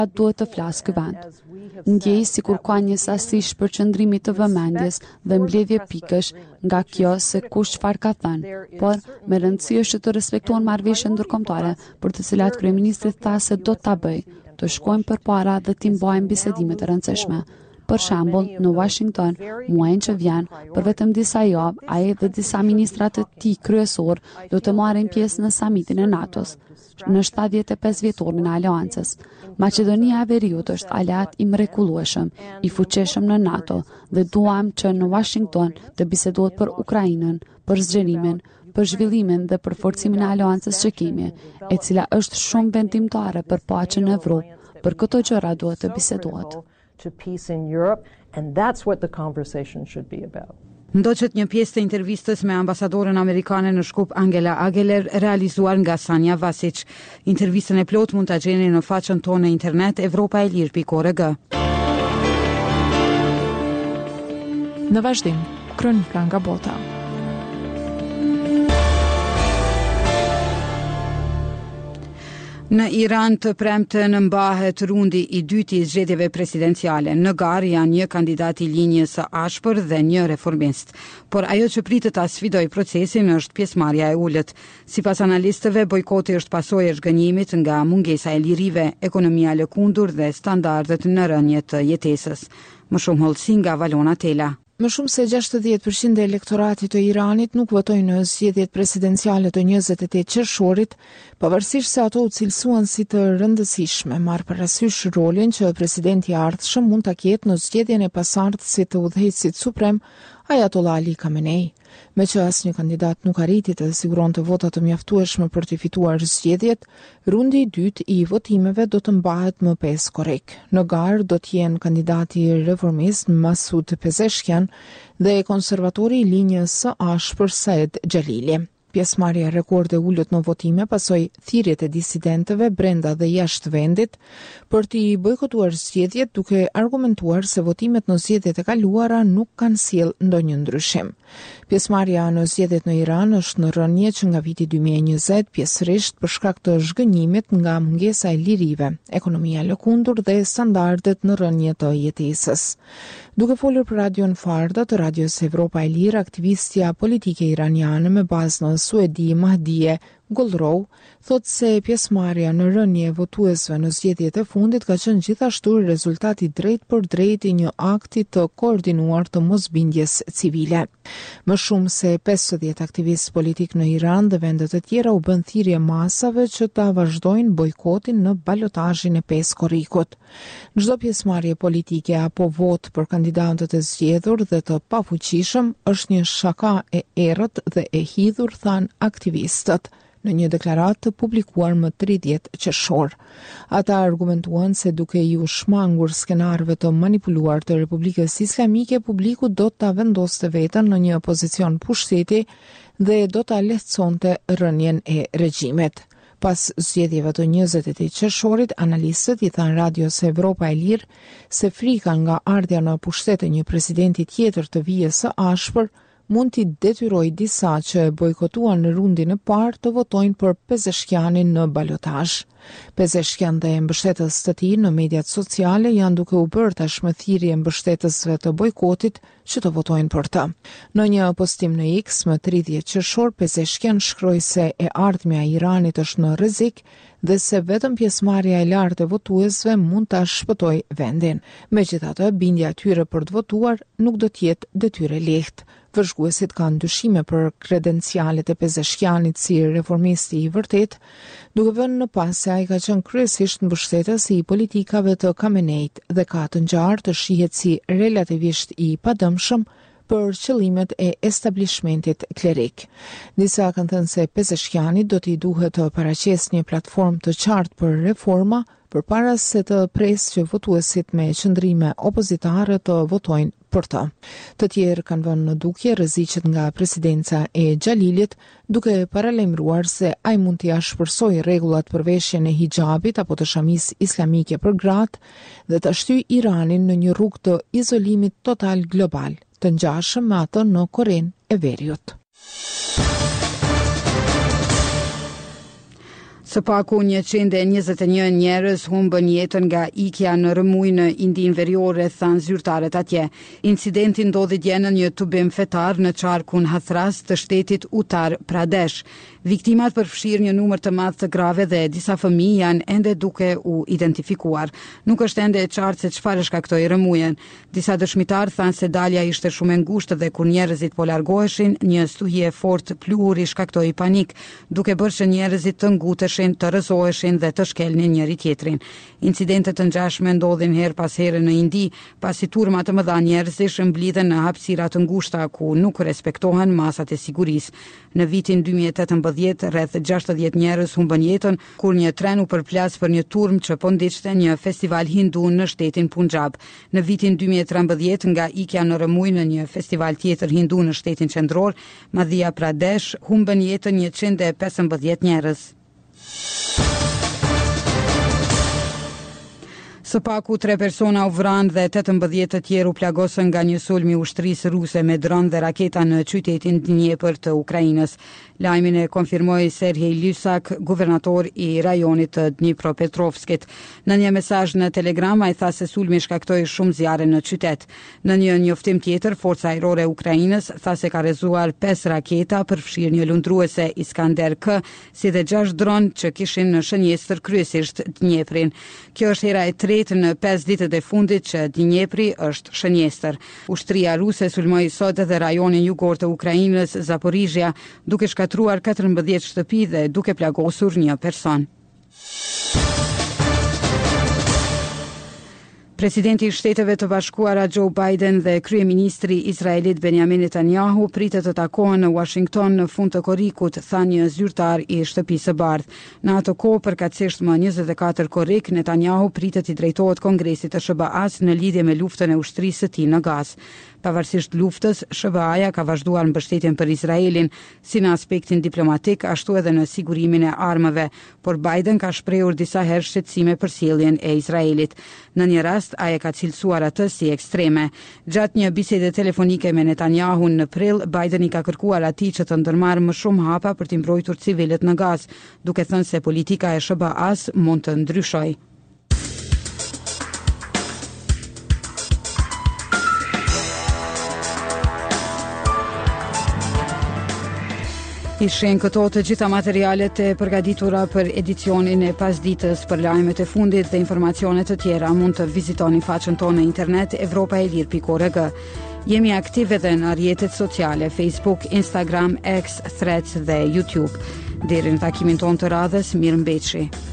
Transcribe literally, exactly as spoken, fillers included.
duhet të flasë ky vend. Ndjej sikur ka një sasi shpërqendrimi të vëmendjes dhe mbledhje pikësh nga kjo se kush çfarë ka thënë, por me rëndësi është të respektohen marrëveshjet ndërkombëtare për të cilat kryeministri tha se do ta bëj, të shkojmë përpara dhe të mbajmë bisedime të rëndësishme. Për shembull, në Washington, muajin që vjen, për vetëm disa javë, ai dhe disa ministra të tij kryesor do të marrin pjesë në samitin e NATO-s, në shtatëdhjetë e pesë vjetorin e aleancës. Maqedonia e Veriut është aleat i mrekullueshëm, i fuqishëm në NATO dhe duam që në Washington të bisedohet për Ukrainën, për zgjerimin, për zhvillimin dhe për forcimin e aleancës që kemi, e cila është shumë vendimtare për paqen në Evropë. Për këto gjëra duhet të bisedohet. To peace in Europe, and that's what the conversation should be about. Ndoqët një pjesë të intervistës me ambasadorën amerikane në Shkup Angela Ageler, realizuar nga Sanja Vasic. Intervistën e plot mund ta gjeni në faqen tonë në internet evropa e lirë pikë org. Në vazhdim, kronika nga bota. Në Iran të premten mbahet rundi i dytë i zgjedhjeve presidenciale. Në garë janë një kandidat i linjës së ashpër dhe një reformist. Por ajo që pritet ta sfidojë procesin është pjesëmarrja e ulët. Sipas analistëve, bojkoti është pasojë e zhgënjimit nga mungesa e lirive, ekonomia lëkundur dhe standardet në rënje të jetesës. Më shumë hollësi nga Valona Tela. Më shumë se gjashtëdhjetë përqind e elektoratit të Iranit nuk votojnë në zgjedhjet presidenciale të njëzet e tetë qershorit, pavarësisht se ato u cilësuan si të rëndësishme, marrë parasysh rolin që presidenti i ardhshëm mund ta ketë në zgjedhjen e pasardhësit të udhëheqësit suprem, Ayatollah Ali Khamenei. Me që asnjë kandidat nuk arriti të siguronte vota të mjaftueshme për të fituar zgjedhjet, rundi i dytë i votimeve do të mbahet më pesë korrik. Në garë do të jenë kandidati reformist Masud Pezeshkian dhe konservatori i linjës së ashpër Saed Xhalili. Pjesëmarrja e rekorde ulët në votime pasoi thirrjet e disidentëve brenda dhe jashtë vendit për të bojkotuar zgjedhjet, duke argumentuar se votimet në zgjedhjet e kaluara nuk kanë sjellë ndonjë ndryshim. Pjesëmarrja në zgjedhjet në Iran është në rënje që nga viti dy mijë e njëzet, pjesërisht për shkak të zhgënjimit nga mungesa e lirive, ekonomia lëkundur dhe standardet në rënje të jetesës. Duke folur për radion Farda të radios Evropa e Lirë, aktivistja politike iraniane me bazë në Suedi Mahdie Golrov thot se pjesëmarrja në rënje e votuesve në zgjedhjet e fundit ka qenë gjithashtu rezultati drejt për drejt i një akti të koordinuar të mosbindjes civile. Më shumë se pesëdhjetë aktivistë politik në Iran dhe vende të tjera u bën thirrje masave që ta vazhdojnë bojkotin në balotazhin e pesë korrikut. Çdo pjesëmarrje politike apo vot për kandidatët e zgjedhur dhe të pafuqishëm është një shaka e errët dhe e hidhur, than aktivistët në një deklaratë të publikuar më tridhjetë qershor. Ata argumentuan se duke iu shmangur skenarëve të manipuluar të Republikës Islamike, publiku do ta vendoste veten në një pozicion pushteti dhe do ta lehtësonte rënien e regjimit. Pas zgjedhjeve të njëzet e tetë qershorit, analistët i thanë radios Evropa e Lirë se frika nga ardhja në pushtet e një presidenti tjetër të vijës së ashpër mund t'i detyroj disa që bojkotuan në rundin e parë të votojnë për Pezeshkianin në balotazh. Pezeshkian dhe mbështetës të tij në mediat sociale janë duke u bërë tashmë thirrje mbështetësve të bojkotit që të votojnë për të. Në një postim në X më tridhjetë qershor, Pezeshkian shkroi se e ardhmja e Iranit është në rrezik dhe se vetëm pjesëmarrja e lartë e votuesve mund ta shpëtojë vendin. Megjithatë, bindja e tyre për të votuar nuk do të jetë detyrë e lehtë. Vëzhguesit kanë dyshime për kredencialet e Pezeshkianit si reformisti i vërtet, duke vënë në pas se ai ka qenë kryesisht mbështetës i politikave të Khameneit dhe ka të ngjarë të shihet si relativisht i padëmshëm për qëllimet e establishmentit klerik. Disa kanë thënë se Pezeshkianit do t'i duhet të paraqesë një platformë të qartë për reforma, përpara se të presë që votuesit me qëndrime opozitare të votojnë për të. Të tjerë kanë vënë në dukje rreziqet nga presidenca e Xhalilit, duke paralajmëruar se ai mund t'i ashpërsojë rregullat për veshjen e hijabit apo të shamisë islamike për gratë dhe të shtyjë Iranin në një rrugë të izolimit total global, të ngjashëm me atë në Korenë e Veriut. Së paku njëqind e njëzet e një njerëz humbën jetën nga ikja në rëmuj në Indin Veriore, thanë zyrtarët atje. Incidenti ndodhi dje në një tubim fetar në qarkun Hathras të shtetit Uttar Pradesh. Viktimat përfshirë një numër të madh të grave dhe disa fëmijë janë ende duke u identifikuar. Nuk është ende e qartë se çfarë shkaktoi rëmujën. Disa dëshmitar thanë se dalja ishte shumë e ngushtë dhe kur njerëzit po largoheshin, një stuhi e fortë pluhuri shkaktoi panik, duke bërë që njerëzit të nguteshin, të rrëzoheshin dhe të shkelnin njëri tjetrin. Incidentet të ngjashme ndodhin her pas here në Indi, pasi turma të mëdha njerëzish mblidhen në hapësira të ngushta ku nuk respektohen masat e sigurisë. Në vitin dy mijë e tetëmbëdhjetë, rreth gjashtëdhjetë njerëz humbën jetën kur një tren u përplas për një turm që po ndiqte një festival hindu në shtetin Punjab. Në vitin dy mijë e trembëdhjetë, nga ikja në rëmuj në një festival tjetër hindu në shtetin qendror, Madhya Pradesh, humbën jetën njëqind e pesëmbëdhjetë njerëz. Së paku tre persona u vranë dhe tetëmbëdhjetë të tjerë u plagosën nga një sulm i ushtrisë ruse me dron dhe raketa në qytetin Dnjepr të Ukrainës. Lajmin e konfirmoi Serhej Lysak, guvernator i rajonit të Dnipropetrovskit. Në një mesazh në Telegram ai tha se sulmi shkaktoi shumë zjarre në qytet. Në një njoftim tjetër, Forca Ajrore e Ukrainës tha se ka rrezuar pesë raketa, përfshirë një lundruese Iskander K, si dhe gjashtë dron që kishin në shënjestër kryesisht Dnjeprin. Kjo është hera e tretë në pesë ditët e fundit që Dnjepri është shënjestër. Ushtria ruse sulmoi sot edhe rajonin jugor të Ukrainës, Zaporizhia, duke shkatruar katërmbëdhjetë shtëpi dhe duke plagosur një person. Presidenti i Shteteve të Bashkuara Joe Biden dhe kryeministri Izraelit Benjamin Netanyahu pritet të takohen në Washington në fund të korrikut, tha një zyrtar i Shtëpisë së Bardhë. Në atë kohë, përkatësisht më njëzet e katër korrik, Netanyahu pritet i drejtohet Kongresit të S B A-s në lidhje me luftën e ushtrisë së tij në Gazë. Pavarësisht luftës, S B A-ja ka vazhduar mbështetjen për Izraelin, si në aspektin diplomatik, ashtu edhe në sigurimin e armëve, por Biden ka shprehur disa herë shqetësime për sjelljen e Izraelit. Në një rast, ai e ka cilësuar atë si ekstreme. Gjatë një bisede telefonike me Netanyahun në prill, Biden i ka kërkuar atij që të ndërmarrë më shumë hapa për të mbrojtur civilët në Gazë, duke thënë se politika e S B A-s mund të ndryshojë. Ishin këto të gjitha materialet e përgatitura për edicionin e pasditës. Për lajmet e fundit dhe informacionet të tjera mund të vizitoni faqen tonë në internet evropaelir pikë org. Jemi aktive edhe në rrjetet sociale Facebook, Instagram, X, Threads dhe YouTube. Deri në takimin tonë të radhës, mirëmbëjtje.